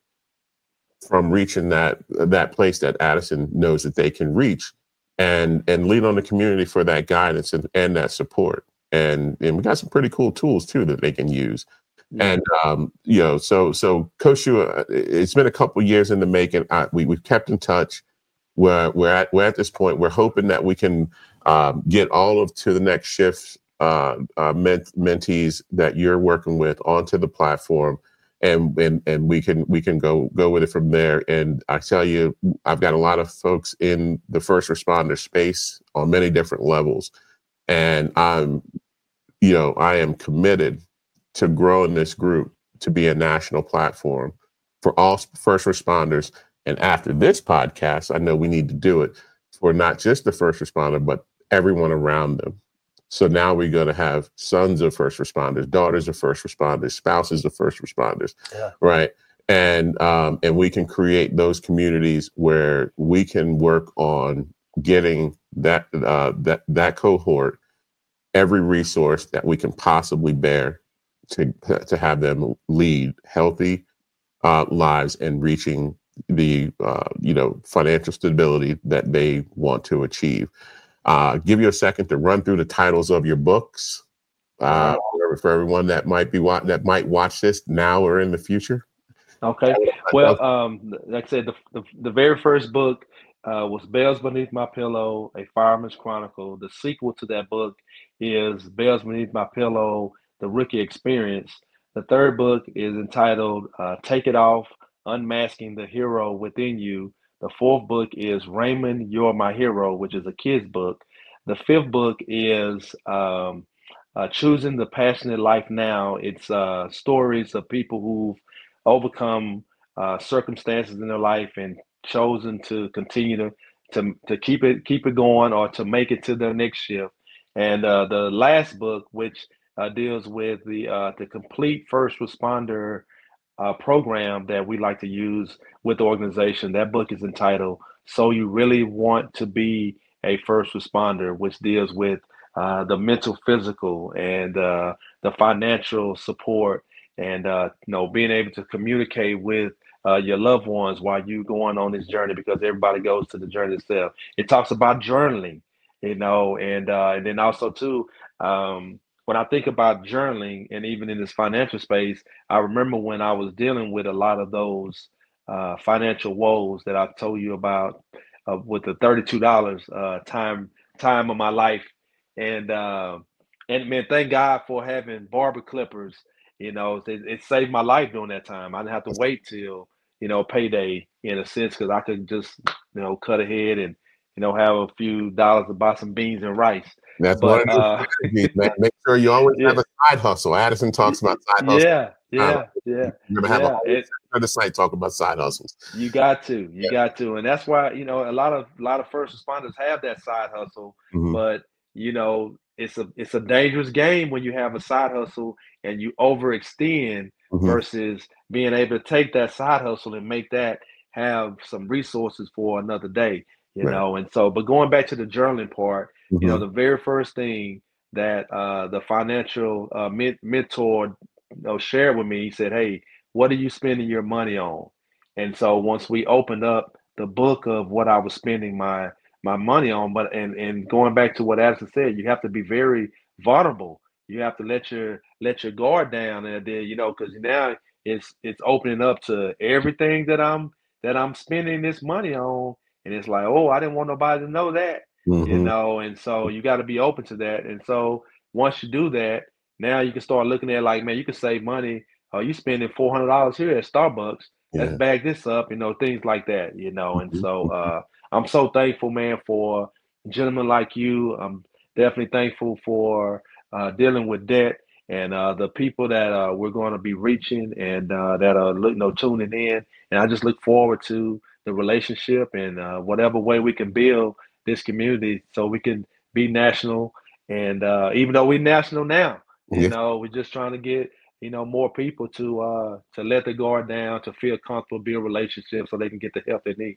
from reaching that that place that Addison knows that they can reach, and and lean on the community for that guidance and, and that support. And and we got some pretty cool tools too that they can use. Yeah. And um, you know, so so Coach Shu, uh, it's been a couple years in the making. I, we we've kept in touch. We're we're at we're at this point. We're hoping that we can um, get all of To the Next Shift uh, uh, ment- mentees that you're working with onto the platform, and and and we can we can go go with it from there. And I tell you, I've got a lot of folks in the first responder space on many different levels, and I'm, you know, I am committed to growing this group to be a national platform for all first responders. And after this podcast, I know we need to do it for not just the first responder, but everyone around them. So now we're going to have sons of first responders, daughters of first responders, spouses of first responders, Yeah. right? And um, and we can create those communities where we can work on getting that uh, that that cohort every resource that we can possibly bear to to have them lead healthy uh, lives and reaching the uh, you know financial stability that they want to achieve. Uh, give you a second to run through the titles of your books uh, for, for everyone that might be wa- that might watch this now or in the future. Okay. Well, um, like I said, the, the the very first book uh, was Bells Beneath My Pillow, A Fireman's Chronicle. The sequel to that book is Bells Beneath My Pillow, The Rookie Experience. The third book is entitled uh, Take It Off, Unmasking the Hero Within You. The fourth book is Raymond, You're My Hero, which is a kid's book. The fifth book is um, uh, Choosing the Passionate Life Now. It's uh, stories of people who've overcome uh, circumstances in their life and chosen to continue to to to keep it keep it going or to make it to their next shift. And uh, the last book, which uh, deals with the uh, the complete first responder uh, program that we like to use with the organization. That book is entitled "So You Really Want to Be a First Responder," which deals with uh, the mental, physical, and uh, the financial support, and uh, you know, being able to communicate with uh, your loved ones while you going on this journey, because everybody goes to the journey itself. It talks about journaling, you know, and uh, and then also too, um, when I think about journaling, and even in this financial space, I remember when I was dealing with a lot of those uh, financial woes that I've told you about, uh, with the thirty-two dollars uh, time time of my life, and uh, and man, thank God for having barber clippers. You know, it, it saved my life during that time. I didn't have to wait till, you know, payday in a sense, because I could just, you know, cut ahead and, you know, have a few dollars to buy some beans and rice. That's one of But the uh, strategies, man. Make sure you always yeah, have a side hustle. Addison talks about side hustle. yeah, yeah, yeah, You're gonna have a yeah. whole It, section of the site talk about side hustles. you got to, you Yeah. got to, and that's why, you know, a lot of a lot of first responders have that side hustle, Mhm. but you know, it's a it's a dangerous game when you have a side hustle and you overextend Mhm. versus being able to take that side hustle and make that have some resources for another day, you Right. know. And so, but going back to the journaling part, you know, Mhm. the very first thing that uh, the financial uh, men- mentor, you know, shared with me, he said, "Hey, what are you spending your money on?" And so once we opened up the book of what I was spending my my money on, but and and going back to what Addison said, you have to be very vulnerable. You have to let your let your guard down, and then, you know, because now it's it's opening up to everything that I'm that I'm spending this money on, and it's like, oh, I didn't want nobody to know that, you Mhm. know, and so you got to be open to that. And so once you do that, now you can start looking at it like, man, you can save money. Oh, you spending four hundred dollars here at Starbucks, let's Yeah. bag this up, you know, things like that, you know. And Mhm. so uh, I'm so thankful, man, for gentlemen like you. I'm definitely thankful for uh, dealing with debt, and uh, the people that uh, we're going to be reaching, and uh, that are, you know, tuning in. And I just look forward to the relationship, and uh, whatever way we can build this community so we can be national. And uh, even though we're national now, you Yeah. know, we're just trying to get, you know, more people to uh to let the guard down, to feel comfortable, build relationships so they can get the help they need.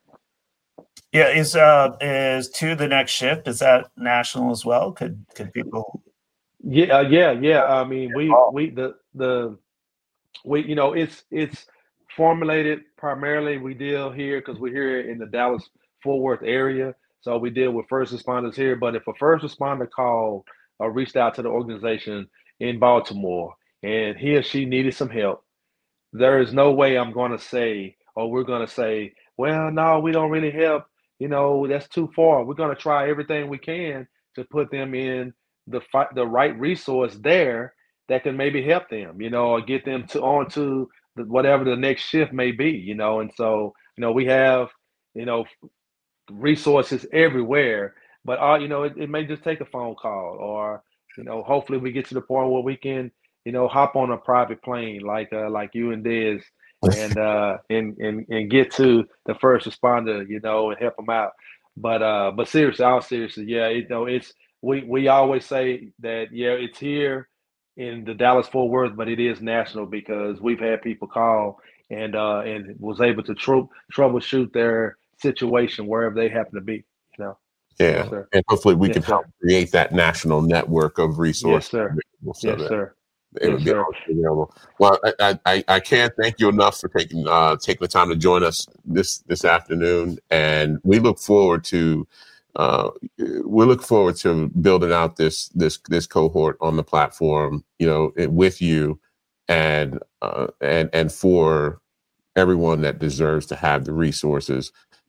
Yeah, is uh is to the next shift? Is that national as well? Could could people? Yeah, uh, yeah, yeah. I mean, we we the the we you know, it's it's formulated primarily. We deal here because we're here in the Dallas Fort Worth area, so we deal with first responders here. But if a first responder called or reached out to the organization in Baltimore and he or she needed some help, there is no way I'm going to say, or we're going to say, well, no, we don't really help. You know, that's too far. We're going to try everything we can to put them in the fi- the right resource there that can maybe help them, you know, or get them to on to the, whatever the next shift may be, you know. And so, you know, we have, you know, resources everywhere, but uh, you know, it, it may just take a phone call, or, you know, hopefully we get to the point where we can, you know, hop on a private plane like uh, like you and Dez, and uh and, and and get to the first responder, you know, and help them out. But uh but seriously, all seriously, yeah, you know, it's we we always say that, yeah, it's here in the Dallas Fort Worth, but it is national, because we've had people call and uh and was able to tr- troubleshoot their situation wherever they happen to be, you know. Yes, Yeah. sir. And hopefully we can Yes, help sir. create that national network of Yes, resources sir. available so Yes, that sir. it would Yes, be sir. available. Well, I, I, I can't thank you enough for taking uh, taking the time to join us this this afternoon, and we look forward to uh, we look forward to building out this this this cohort on the platform, you know, with you, and uh, and and for everyone that deserves to have the resources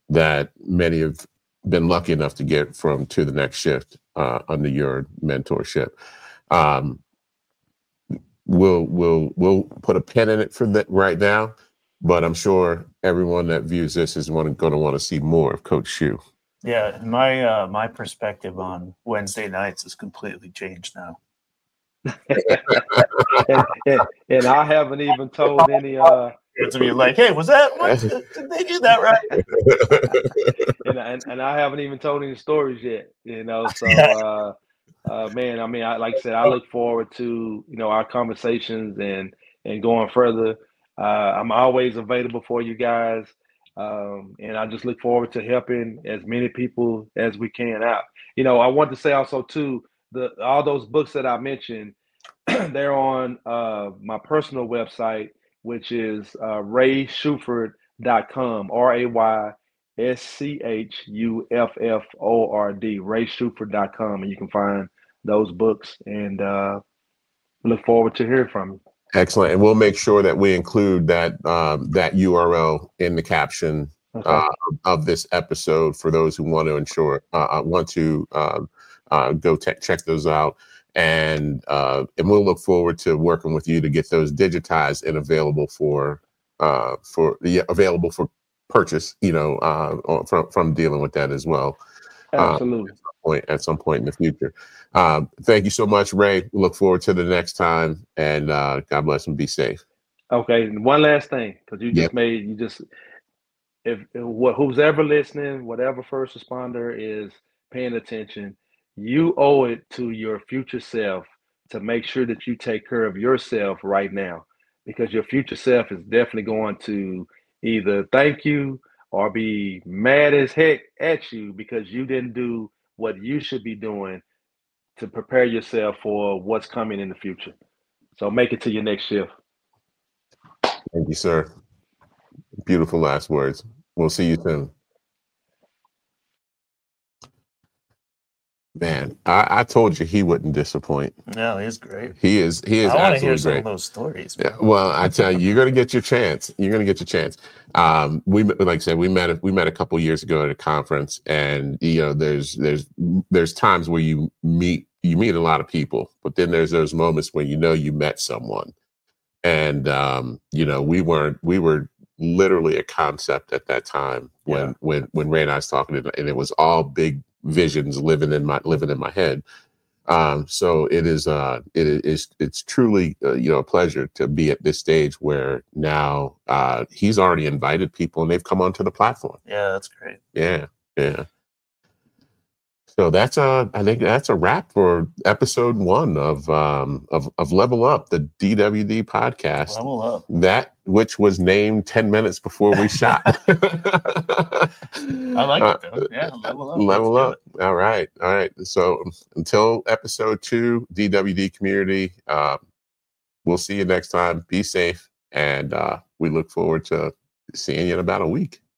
that many have been lucky enough to get from To the Next Shift uh, under your mentorship. Um, we'll we'll we'll put a pin in it for that right now, but I'm sure everyone that views this is going to want to see more of Coach Shu. Yeah, and my uh, my perspective on Wednesday nights has completely changed now. and, and, and I haven't even told any. Uh, to be like, hey, was that what? Did they do that right? and, and and I haven't even told any stories yet. You know, so uh, uh, man, I mean, I, like I said, I look forward to you know our conversations and and going further. Uh, I'm always available for you guys. Um, and I just look forward to helping as many people as we can out. You know, I want to say also too, the all those books that I mentioned, they're on uh, my personal website, which is uh, ray shuford dot com, R A Y S C H U F F O R D, ray shuford dot com, and you can find those books. And uh, look forward to hearing from you. Excellent, and we'll make sure that we include that um, that U R L in the caption Okay. uh, of this episode for those who want to ensure uh, want to um, uh, go te- check those out, and uh, and we'll look forward to working with you to get those digitized and available for uh, for yeah, available for purchase. You know, uh, from from dealing with that as well. Absolutely. Uh, at some point, at some point in the future. Um, thank you so much, Ray. We look forward to the next time, and uh, God bless and be safe. Okay, and one last thing, because you just Yep. made you just if, if what who's ever listening, whatever first responder is paying attention, you owe it to your future self to make sure that you take care of yourself right now, because your future self is definitely going to either thank you or be mad as heck at you because you didn't do what you should be doing to prepare yourself for what's coming in the future. So make it to your next shift. Thank you, sir. Beautiful last words. We'll see you soon. Man, I, I told you he wouldn't disappoint. No, he's great. He is. He is. I want to hear absolutely some great. of those stories. Yeah, well, I tell you, you're going to get your chance. You're going to get your chance. Um, we, like I said, we met. We met a couple years ago at a conference, and you know, there's there's there's times where you meet you meet a lot of people, but then there's those moments when you know you met someone, and um, you know, we weren't. We were literally a concept at that time when Yeah. when when Ray and I was talking, and it was all big visions living in my living in my head. Um, so it is, uh, it is, it's truly, uh, you know, a pleasure to be at this stage where now, uh, he's already invited people and they've come onto the platform. Yeah, that's great. Yeah. Yeah. So that's uh I think that's a wrap for episode one of um of, of Level Up, the D W D podcast. Level up. That which was named ten minutes before we shot. I like it though. Yeah, level up. Level Let's up. All right. All right. So until episode two, D W D community, uh, we'll see you next time. Be safe. And uh, we look forward to seeing you in about a week.